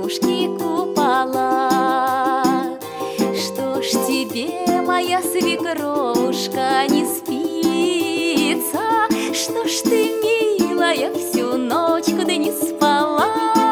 ножки купола. Что ж тебе, моя свекровушка, не спится? Что ж ты, милая, всю ночку да не спала?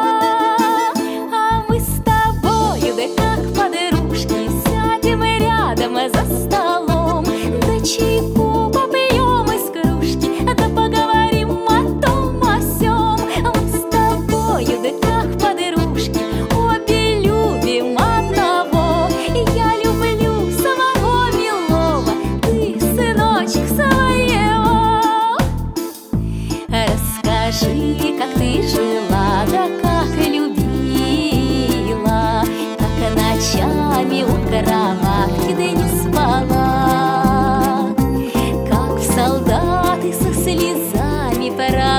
А мы с тобою, да как подружки, сядем рядом за столом, да чайку попьем из кружки, да поговорим о том, о сём. Мы с тобою, да как подружки, обе любим одного. Я люблю самого милого, ты сыночек своего. Расскажи, как ты жила, да как любила, как ночами у кроватки да не спала, как в солдаты со слезами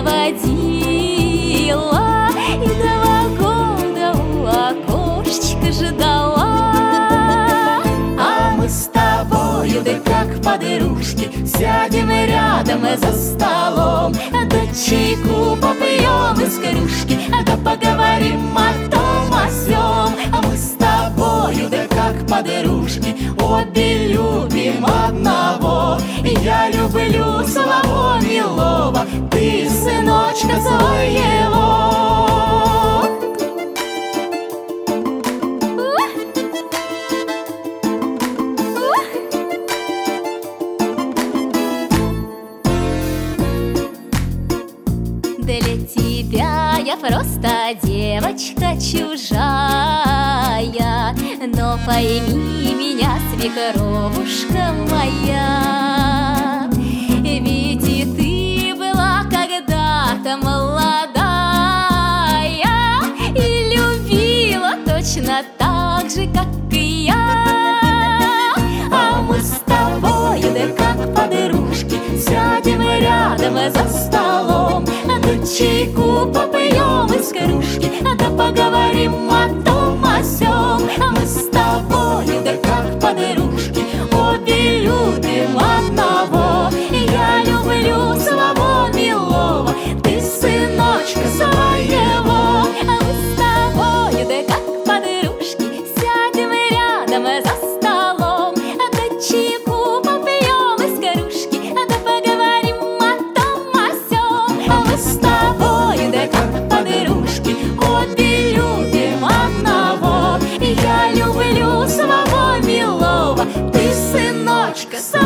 проводила и 2 года у окошечка ждала. А мы с тобою, да как подружки, сядем рядом за столом, да чайку попьем из кружки, да поговорим о том, о сём. А мы с тобою, да как подружки, обе любим одного. Я люблю самого милого, ты сыночка своего. Для тебя я просто девочка чужая, но пойми меня, свекровушка моя, ведь и ты была когда-то молодая и любила точно так же, как и я. А мы с тобою, да как подружки, сядем рядом за столом, да чайку попьем из кружки, да поговорим о том, о сём. А мы с тобою, да как подружки, обе любим одного. Я люблю самого милого, ты сыночка своего. А мы с тобою, да как подружки, сядем рядом за столом, да чайку попьем из кружки, да поговорим о том, о сём. А мы с тобою, да как подружки, обе любим одного. Я люблю самого милого, ты сыночка своего.